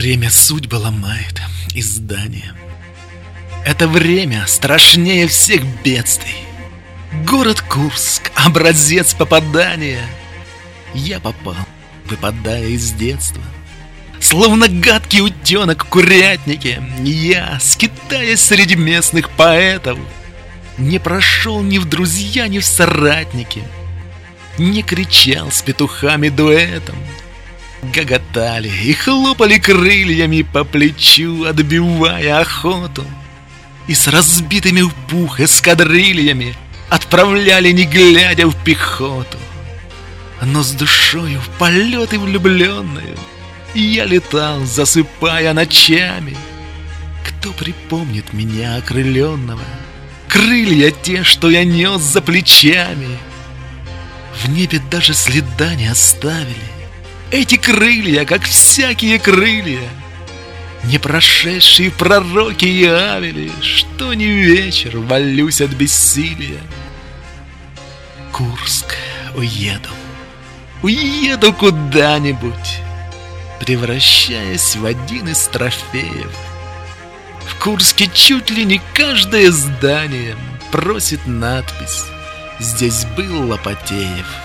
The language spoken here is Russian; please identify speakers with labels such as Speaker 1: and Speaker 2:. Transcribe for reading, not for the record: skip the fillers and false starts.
Speaker 1: Время судьбы ломает издание. Это время страшнее всех бедствий. Город Курск — образец попадания. Я попал, выпадая из детства. Словно гадкий утенок в курятнике, я, скитаясь среди местных поэтов, не прошел ни в друзья, ни в соратники. Не кричал с петухами дуэтом. Гоготали и хлопали крыльями по плечу, отбивая охоту. И с разбитыми в пух эскадрильями отправляли, не глядя, в пехоту. Но с душою в полеты влюбленную я летал, засыпая ночами. Кто припомнит меня окрыленного? Крылья те, что я нес за плечами, в небе даже следа не оставили. Эти крылья, как всякие крылья, не прошедшие пророки и авели, что ни вечер валюсь от бессилия. Курск, уеду куда-нибудь, превращаясь в один из трофеев. В Курске чуть ли не каждое здание просит надпись: «Здесь был Лопатеев».